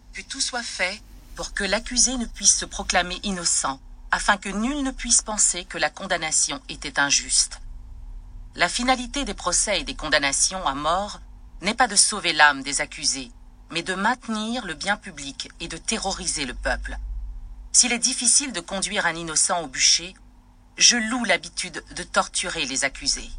que tout soit fait pour que l'accusé ne puisse se proclamer innocent, afin que nul ne puisse penser que la condamnation était injuste. La finalité des procès et des condamnations à mort n'est pas de sauver l'âme des accusés, mais de maintenir le bien public et de terroriser le peuple. S'il est difficile de conduire un innocent au bûcher, je loue l'habitude de torturer les accusés.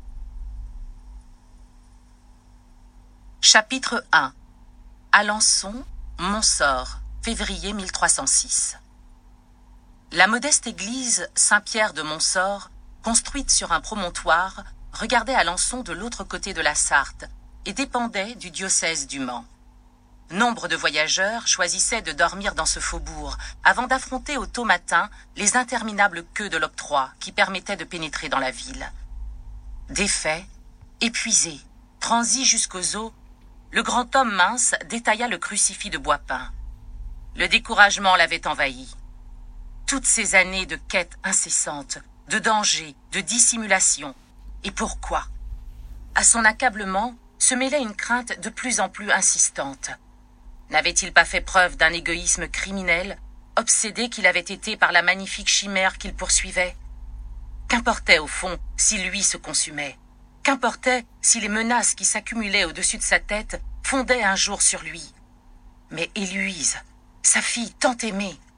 Chapitre 1. Alençon, Montsort, février 1306. La modeste église Saint-Pierre de Montsort, construite sur un promontoire, regardait Alençon de l'autre côté de la Sarthe et dépendait du diocèse du Mans. Nombre de voyageurs choisissaient de dormir dans ce faubourg avant d'affronter au tôt matin les interminables queues de l'octroi qui permettaient de pénétrer dans la ville. Défait, épuisé, transi jusqu'aux os, le grand homme mince détailla le crucifix de bois peint. Le découragement l'avait envahi. Toutes ces années de quête incessante, de danger, de dissimulation. Et pourquoi? À son accablement se mêlait une crainte de plus en plus insistante. N'avait-il pas fait preuve d'un égoïsme criminel, obsédé qu'il avait été par la magnifique chimère qu'il poursuivait? Qu'importait au fond si lui se consumait? Qu'importait si les menaces qui s'accumulaient au-dessus de sa tête fondaient un jour sur lui? Mais Héloïse, sa fille tant aimée,